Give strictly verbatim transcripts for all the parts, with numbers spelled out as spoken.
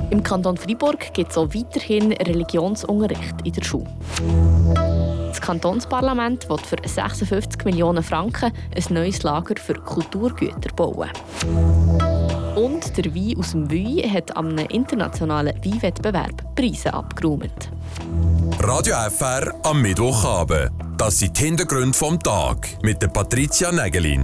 Im Kanton Freiburg gibt es auch weiterhin Religionsunterricht in der Schule. Das Kantonsparlament will für sechsundfünfzig Millionen Franken ein neues Lager für Kulturgüter bauen. Und der Wein aus dem Wuy hat am internationalen Weinwettbewerb Preise abgeräumt. Radio F R am Mittwochabend. Das sind die Hintergründe vom Tag mit der Patricia Nägelin.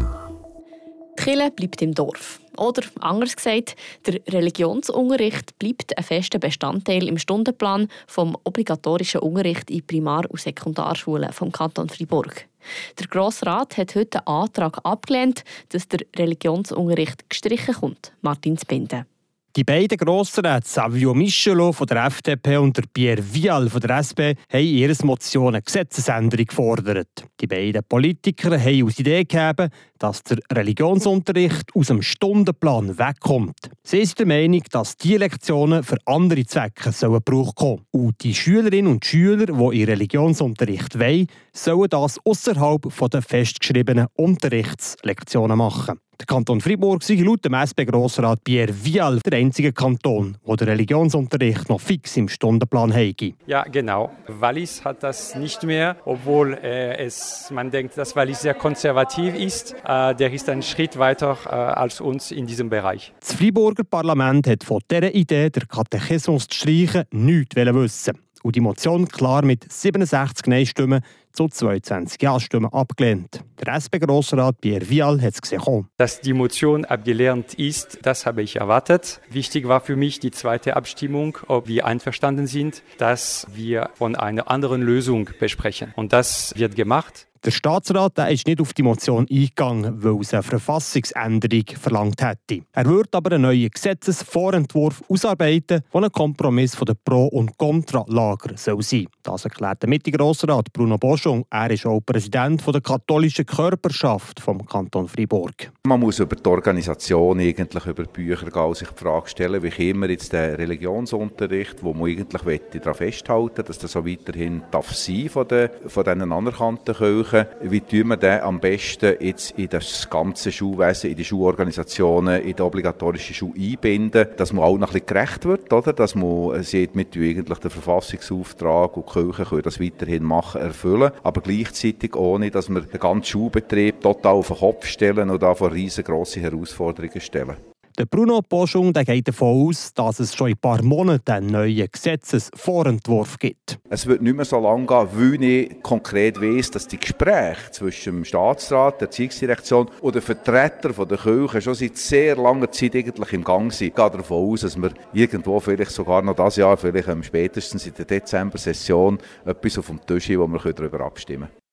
Die Kirche bleibt im Dorf. Oder, anders gesagt, der Religionsunterricht bleibt ein fester Bestandteil im Stundenplan vom obligatorischen Unterricht in Primar- und Sekundarschulen vom Kanton Freiburg. Der Grosse Rat hat heute einen Antrag abgelehnt, dass der Religionsunterricht gestrichen kommt. Martin Zbinden. Die beiden Grossräte Savio Michelot von der F D P und der Pierre Vial von der S P haben in ihrer Motion eine Gesetzesänderung gefordert. Die beiden Politiker haben als Idee gegeben, dass der Religionsunterricht aus dem Stundenplan wegkommt. Sie sind der Meinung, dass diese Lektionen für andere Zwecke sollen Gebrauch kommen. Und die Schülerinnen und Schüler, die in Religionsunterricht wollen, sollen das außerhalb der festgeschriebenen Unterrichtslektionen machen. Der Kanton Freiburg sei laut dem S P-Grossrat Pierre Vial der einzige Kanton, wo der Religionsunterricht noch fix im Stundenplan habe. Ja, genau. Wallis hat das nicht mehr, obwohl äh, es, man denkt, dass Wallis sehr konservativ ist. Äh, der ist einen Schritt weiter äh, als uns in diesem Bereich. Das Freiburger Parlament hat von dieser Idee, der Katechismus zu streichen, nichts wissen. Und die Motion klar mit siebenundsechzig Nein-Stimmen zu zweiundzwanzig Ja-Stimmen abgelehnt. Der S P-Grossrat Pierre Vial hat es gesehen. Dass die Motion abgelehnt ist, das habe ich erwartet. Wichtig war für mich die zweite Abstimmung, ob wir einverstanden sind, dass wir von einer anderen Lösung besprechen. Und das wird gemacht. Der Staatsrat der ist nicht auf die Motion eingegangen, weil es eine Verfassungsänderung verlangt hätte. Er würde aber einen neuen Gesetzesvorentwurf ausarbeiten, der ein Kompromiss von den Pro- und Kontralager sein soll. Das erklärt der Mitte-Grossrat Bruno Boschung. Er ist auch Präsident der katholischen Körperschaft vom Kanton Freiburg. Man muss über die Organisation, eigentlich über die Bücher gehen, sich die Frage stellen, wie können wir jetzt den Religionsunterricht, wo man eigentlich daran festhalten, dass das so weiterhin darf sein von den, von diesen anerkannten Kirchen. Wie tun wir den am besten jetzt in das ganze Schulwesen, in die Schulorganisationen, in die obligatorische Schule einbinden, dass man auch noch ein bisschen gerecht wird, oder? Dass man sieht, wir eigentlich den Verfassungsauftrag und die Kirchen können das weiterhin machen, erfüllen, aber gleichzeitig ohne, dass wir den ganzen Schulbetrieb total auf den Kopf stellen und da vor riesengroße Herausforderungen stellen. Der Bruno Boschung der geht davon aus, dass es schon in ein paar Monaten einen neuen Gesetzesvorentwurf gibt. Es wird nicht mehr so lange gehen, weil ich konkret weiss, dass die Gespräche zwischen dem Staatsrat, der Erziehungsdirektion und den Vertretern der Kirche schon seit sehr langer Zeit eigentlich im Gang sind. Ich gehe davon aus, dass wir irgendwo vielleicht sogar noch dieses Jahr, vielleicht spätestens in der Dezember-Session, etwas auf dem Tisch haben, wo wir darüber abstimmen können.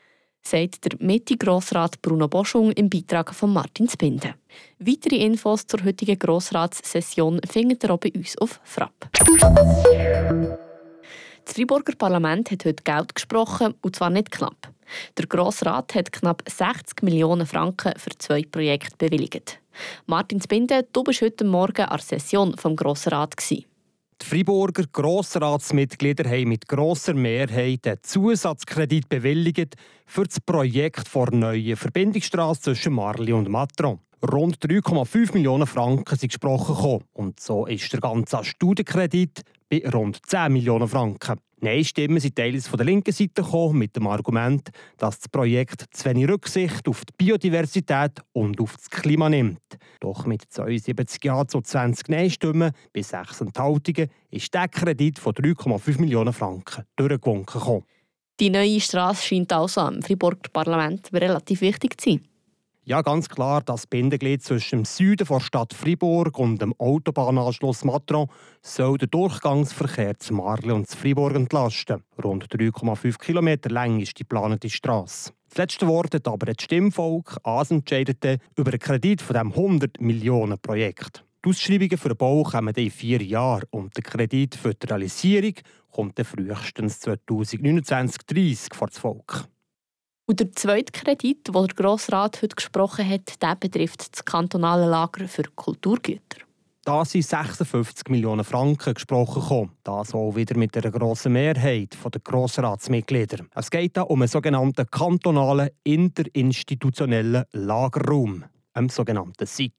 Sagt der Mitte-Grossrat Bruno Boschung im Beitrag von Martin Zbinden. Weitere Infos zur heutigen Grossratssession findet ihr auch bei uns auf Frapp. Das Freiburger Parlament hat heute Geld gesprochen, und zwar nicht knapp. Der Grossrat hat knapp sechzig Millionen Franken für zwei Projekte bewilligt. Martin Zbinden, du warst heute Morgen an der Session vom Grossen Rat. Die Freiburger Grossratsmitglieder haben mit grosser Mehrheit einen Zusatzkredit bewilligt für das Projekt der neuen Verbindungsstrasse zwischen Marli und Matron. Rund drei Komma fünf Millionen Franken sind gesprochen gekommen. Und so ist der ganze Studienkredit bei rund zehn Millionen Franken. Nein-Stimmen sind teils von der linken Seite gekommen, mit dem Argument, dass das Projekt zu wenig Rücksicht auf die Biodiversität und auf das Klima nimmt. Doch mit zweiundsiebzig Ja zu zwanzig Nein-Stimmen bei sechs Enthaltungen ist der Kredit von drei Komma fünf Millionen Franken durchgewunken gekommen. Die neue Strasse scheint also am Freiburger Parlament relativ wichtig zu sein. Ja, ganz klar, das Bindeglied zwischen dem Süden der Stadt Freiburg und dem Autobahnanschluss Matron soll den Durchgangsverkehr zu Marli und zu Freiburg entlasten. Rund drei Komma fünf Kilometer lang ist die geplante Strasse. Das letzte Wort hat aber das Stimmvolk entscheidet über einen Kredit von diesem hundert Millionen Projekt. Die Ausschreibungen für den Bau kommen in vier Jahren und der Kredit für die Realisierung kommt dann frühestens zweitausendneunundzwanzig dreißig vor das Volk. Und der zweite Kredit, den der Grosse Rat heute gesprochen hat, der betrifft das kantonale Lager für Kulturgüter. Da sind sechsundfünfzig Millionen Franken gesprochen gekommen. Das auch wieder mit einer grossen Mehrheit der Grossratsmitglieder. Es geht da um einen sogenannten kantonalen interinstitutionellen Lagerraum, einen sogenannten S I G.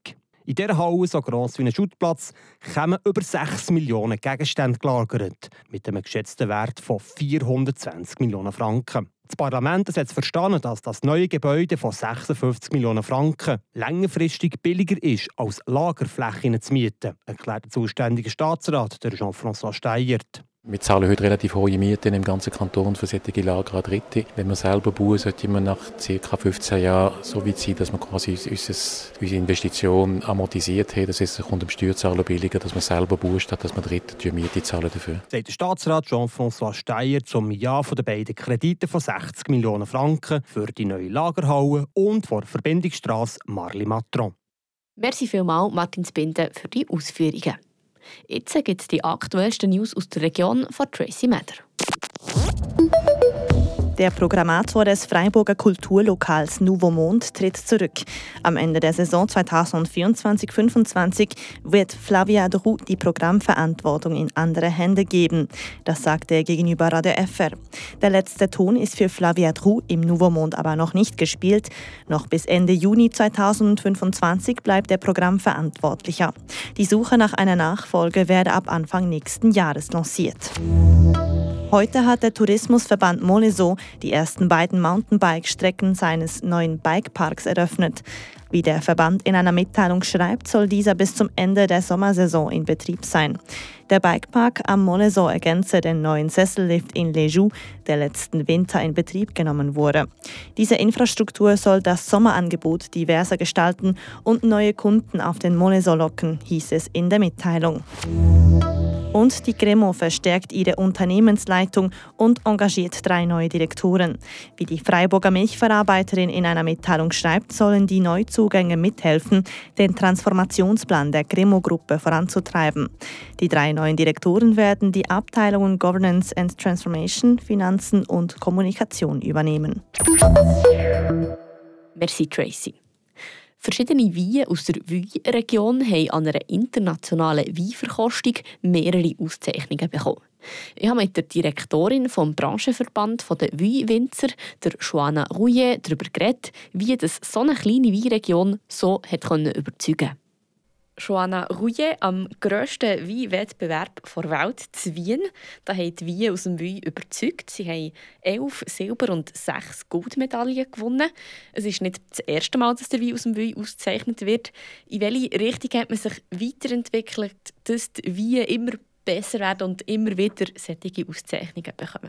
In dieser Halle, so gross wie ein Schuttplatz, kommen über sechs Millionen Gegenstände gelagert, mit einem geschätzten Wert von vierhundertzwanzig Millionen Franken. Das Parlament hat verstanden, dass das neue Gebäude von sechsundfünfzig Millionen Franken längerfristig billiger ist, als Lagerflächen zu mieten, erklärt der zuständige Staatsrat, der Jean-François Steyert. Wir zahlen heute relativ hohe Mieten im ganzen Kanton für solche Lager an Dritte. Wenn wir selber bauen, sollte man nach ca. fünfzehn Jahren so weit sein, dass wir quasi unsere Investition amortisiert haben. Das heißt, es kommt dem Steuerzahler billiger, dass wir selber bauen, statt dass wir Dritte die Miete zahlen dafür. Sagt der Staatsrat Jean-François Steyert zum Ja von den beiden Krediten von sechzig Millionen Franken für die neue Lagerhalle und für die Verbindungsstrasse Marly-Matron. Merci vielmals, Martin Spinde, für die Ausführungen. Jetzt gibt es die aktuellsten News aus der Region von Tracy Meder. Der Programmator des Freiburger Kulturlokals Nouveau Monde tritt zurück. Am Ende der Saison zweitausendvierundzwanzig fünfundzwanzig wird Flavia Drou die Programmverantwortung in andere Hände geben. Das sagte er gegenüber Radio F R. Der letzte Ton ist für Flavia Drou im Nouveau Monde aber noch nicht gespielt. Noch bis Ende Juni zweitausendfünfundzwanzig bleibt der Programmverantwortlicher. Die Suche nach einer Nachfolge werde ab Anfang nächsten Jahres lanciert. Heute hat der Tourismusverband Moleso die ersten beiden Mountainbike-Strecken seines neuen Bikeparks eröffnet. Wie der Verband in einer Mitteilung schreibt, soll dieser bis zum Ende der Sommersaison in Betrieb sein. Der Bikepark am Moleso ergänze den neuen Sessellift in Les Joues, der letzten Winter in Betrieb genommen wurde. Diese Infrastruktur soll das Sommerangebot diverser gestalten und neue Kunden auf den Moleso locken, hieß es in der Mitteilung. Und die Gremo verstärkt ihre Unternehmensleitung und engagiert drei neue Direktoren. Wie die Freiburger Milchverarbeiterin in einer Mitteilung schreibt, sollen die Neuzugänge mithelfen, den Transformationsplan der Gremo-Gruppe voranzutreiben. Die drei neuen Direktoren werden die Abteilungen Governance and Transformation, Finanzen und Kommunikation übernehmen. Merci, Tracy. Verschiedene Weine aus der Weinregion haben an einer internationalen Weinverkostung mehrere Auszeichnungen bekommen. Ich habe mit der Direktorin des Branchenverband der Weinwinzer, der Joanna Rouillet, darüber geredet, wie das so eine kleine Weinregion so hat überzeugen konnte. Joanna Rouillet, am grössten Weinwettbewerb der Welt zu Wien. Da haben die Weine aus dem Wein überzeugt. Sie haben elf Silber- und sechs Goldmedaillen gewonnen. Es ist nicht das erste Mal, dass der Wein aus dem Wein ausgezeichnet wird. In welche Richtung hat man sich weiterentwickelt, dass die Weine immer besser werden und immer wieder solche Auszeichnungen bekommen?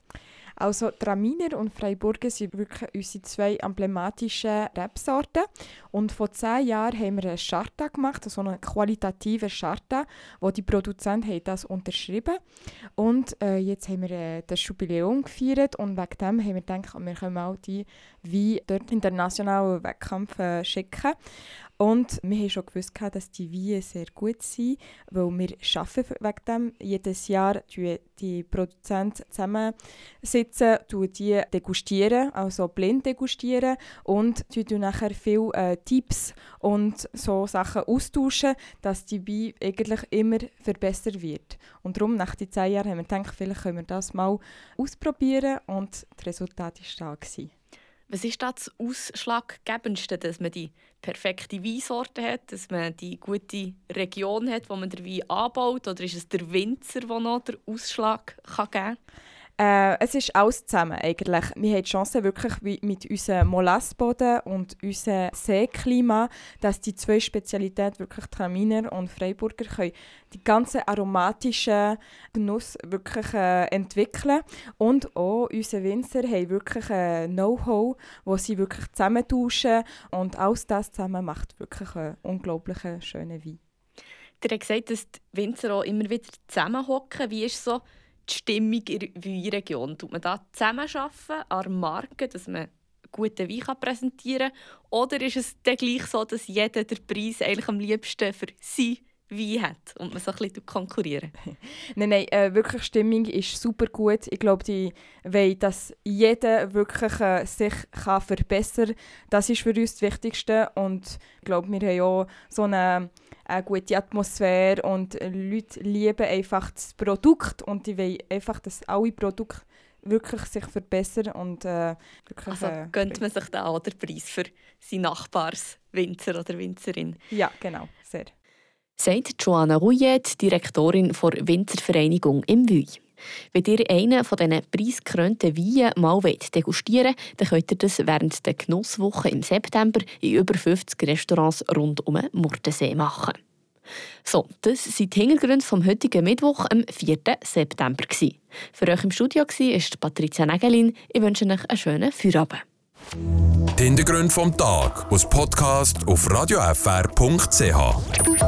Also Traminer und Freiburger sind wirklich unsere zwei emblematischen Rebsorten. Und vor zehn Jahren haben wir eine Charta gemacht, also eine qualitative Charta, wo die Produzenten haben das unterschrieben. Und äh, jetzt haben wir äh, das Jubiläum gefeiert und wegen dem haben wir gedacht, wir können auch die Weine dort internationalen Wettkampf äh, schicken. Und wir haben schon gewusst, dass die Weine sehr gut sind, weil wir arbeiten wegen dem. Jedes Jahr sitzen die Produzenten zusammensitzen, die degustieren, also blind degustieren und dann nachher viele äh, Tipps und so Sachen austauschen, dass die Wein eigentlich immer verbessert wird. Und darum, nach den zehn Jahren, haben wir gedacht, vielleicht können wir das mal ausprobieren und das Resultat war da. Was ist das Ausschlaggebendste, dass man die perfekte Weinsorte hat, dass man die gute Region hat, wo man den Wein anbaut? Oder ist es der Winzer, der noch den Ausschlag geben kann? Äh, es ist alles zusammen eigentlich. Wir haben die Chance wirklich mit unserem Molassboden und unserem Seeklima, dass die zwei Spezialitäten, wirklich Traminer und Freiburger, können die ganze aromatische Genuss wirklich äh, entwickeln. Und auch unsere Winzer haben wirklich ein Know-how, wo sie wirklich zusammentauschen. Und alles das zusammen macht wirklich einen unglaublich schönen Wein. Ihr habt gesagt, dass die Winzer auch immer wieder zusammenhocken. Wie ist so die Stimmung in der Weinregion? Tut man da zusammenarbeiten an der Marke, dass man guten Wein präsentieren kann? Oder ist es dann gleich so, dass jeder den Preis eigentlich am liebsten für sein Wein hat und man so ein bisschen konkurrieren? Nein, nein, äh, wirklich, die Stimmung ist super gut. Ich glaube, die wollen, dass jeder wirklich äh, sich kann verbessern kann. Das ist für uns das Wichtigste. Und ich glaube, wir haben auch so eine, eine gute Atmosphäre und Leute lieben einfach das Produkt und die wollen einfach, dass alle Produkte wirklich sich verbessern und äh, wirklich... Also äh, gönnt man sich da auch den Preis für seinen Nachbarswinzer oder Winzerin? Ja, genau, sehr. Sagt Joanna Rouillet, Direktorin der Winzervereinigung im Wuy. Wenn ihr einen von diesen preisgekrönten Weinen mal degustieren wollt, dann könnt ihr das während der Genusswoche im September in über fünfzig Restaurants rund um den Murtensee machen. So, das sind die Hintergründe vom heutigen Mittwoch, am vierten September. Für euch im Studio war Patricia Nägelin. Ich wünsche euch einen schönen Feierabend. Die Hintergründe vom Tag aus Podcast auf radio f r punkt c h.